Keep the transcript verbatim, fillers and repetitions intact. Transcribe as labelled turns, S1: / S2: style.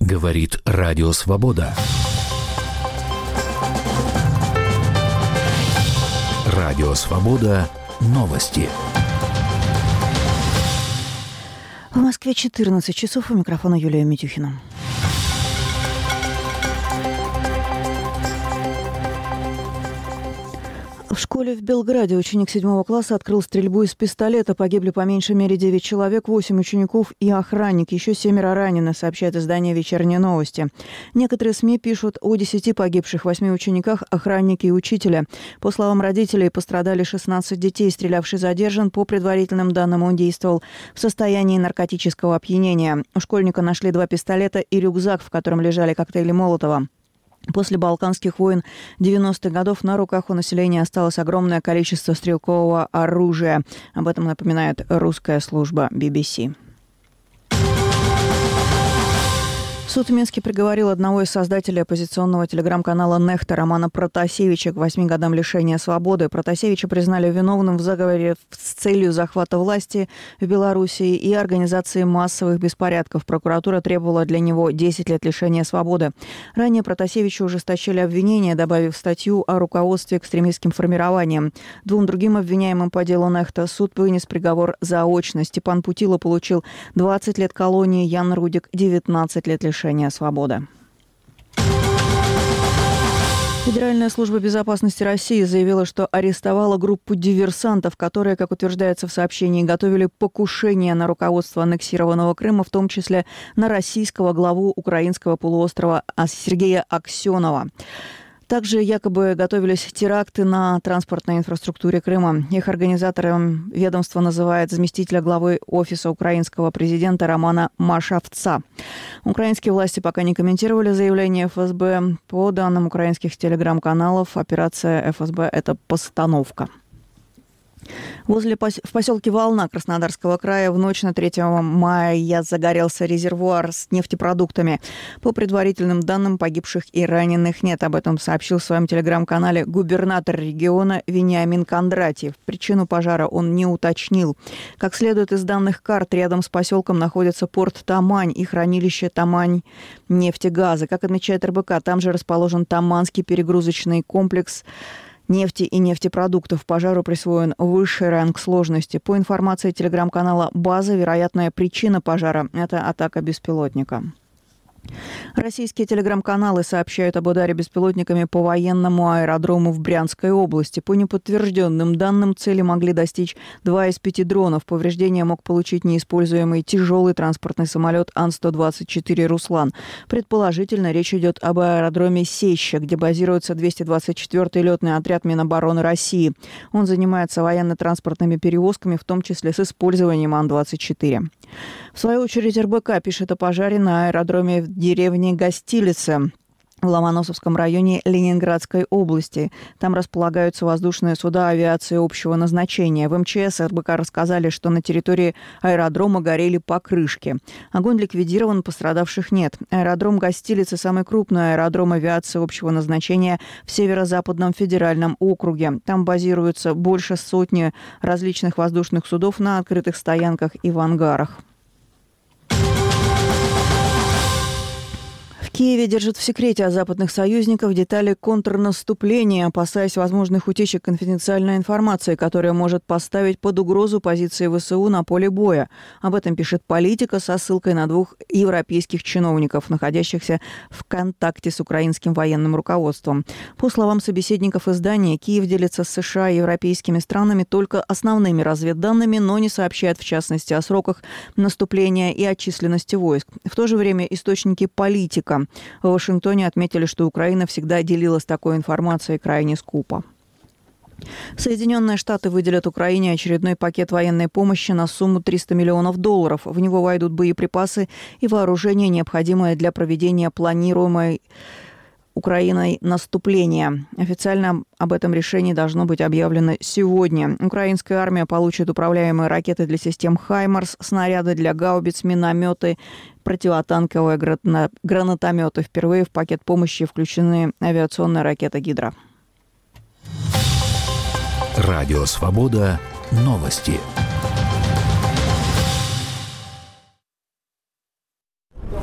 S1: Говорит Радио Свобода. Радио Свобода. Новости.
S2: В Москве четырнадцать часов. У микрофона Юлия Митюхина. В школе в Белграде ученик седьмого класса открыл стрельбу из пистолета. Погибли по меньшей мере девять человек, восемь учеников и охранник. Еще семеро ранены, сообщает издание «Вечерние новости». Некоторые СМИ пишут о десяти погибших, восьми учениках, охраннике и учителе. По словам родителей, пострадали шестнадцать детей. Стрелявший задержан. По предварительным данным, он действовал в состоянии наркотического опьянения. У школьника нашли два пистолета и рюкзак, в котором лежали коктейли Молотова. После Балканских войн девяностых годов на руках у населения осталось огромное количество стрелкового оружия. Об этом напоминает русская служба би би си. Суд в Минске приговорил одного из создателей оппозиционного телеграм-канала «Нехта» Романа Протасевича к восьми годам лишения свободы. Протасевича признали виновным в заговоре с целью захвата власти в Белоруссии и организации массовых беспорядков. Прокуратура требовала для него десять лет лишения свободы. Ранее Протасевичу ужесточили обвинения, добавив статью о руководстве экстремистским формированием. Двум другим обвиняемым по делу «Нехта» суд вынес приговор заочно. Степан Путило получил двадцать лет колонии, Ян Рудик – девятнадцать лет лишения свободы. Федеральная служба безопасности России заявила, что арестовала группу диверсантов, которые, как утверждается в сообщении, готовили покушение на руководство аннексированного Крыма, в том числе на российского главу украинского полуострова Сергея Аксенова. Также якобы готовились теракты на транспортной инфраструктуре Крыма. Их организатором ведомство называет заместителя главы Офиса украинского президента Романа Машавца. Украинские власти пока не комментировали заявление эф эс бэ. По данным украинских телеграм-каналов, операция эф эс бэ – это постановка. Возле пос... В поселке Волна Краснодарского края в ночь на третьего мая загорелся резервуар с нефтепродуктами. По предварительным данным, погибших и раненых нет. Об этом сообщил в своем телеграм-канале губернатор региона Вениамин Кондратьев. Причину пожара он не уточнил. Как следует из данных карт, рядом с поселком находится порт Тамань и хранилище Тамань нефтегаза. Как отмечает эр бэ ка, там же расположен Таманский перегрузочный комплекс нефти и нефтепродуктов. Пожару присвоен высший ранг сложности. По информации телеграм-канала «База», вероятная причина пожара – это атака беспилотника. Российские телеграм-каналы сообщают об ударе беспилотниками по военному аэродрому в Брянской области. По неподтвержденным данным, цели могли достичь два из пяти дронов. Повреждения мог получить неиспользуемый тяжелый транспортный самолет Ан сто двадцать четыре «Руслан». Предположительно, речь идет об аэродроме Сеща, где базируется двести двадцать четвёртый летный отряд Минобороны России. Он занимается военно-транспортными перевозками, в том числе с использованием Ан двадцать четыре. В свою очередь, эр бэ ка пишет о пожаре на аэродроме в деревне Гостилице в Ломоносовском районе Ленинградской области. Там располагаются воздушные суда авиации общего назначения. В эм че эс эр бэ ка рассказали, что на территории аэродрома горели покрышки. Огонь ликвидирован, пострадавших нет. Аэродром Гостилицы – самый крупный аэродром авиации общего назначения в Северо-Западном федеральном округе. Там базируются больше сотни различных воздушных судов на открытых стоянках и в ангарах. В Киеве держат в секрете от западных союзников детали контрнаступления, опасаясь возможных утечек конфиденциальной информации, которая может поставить под угрозу позиции вэ эс у на поле боя. Об этом пишет «Политика» со ссылкой на двух европейских чиновников, находящихся в контакте с украинским военным руководством. По словам собеседников издания, Киев делится с США и европейскими странами только основными разведданными, но не сообщает в частности о сроках наступления и о численности войск. В то же время источники «Политика» в Вашингтоне отметили, что Украина всегда делилась такой информацией крайне скупо. Соединенные Штаты выделят Украине очередной пакет военной помощи на сумму триста миллионов долларов. В него войдут боеприпасы и вооружение, необходимое для проведения планируемой Украиной наступления. Официально об этом решении должно быть объявлено сегодня. Украинская армия получит управляемые ракеты для систем «Хаймарс», снаряды для гаубиц, минометы, противотанковые гранатометы. Впервые в пакет помощи включены авиационная ракета «Гидра».
S1: Радио «Свобода». Новости.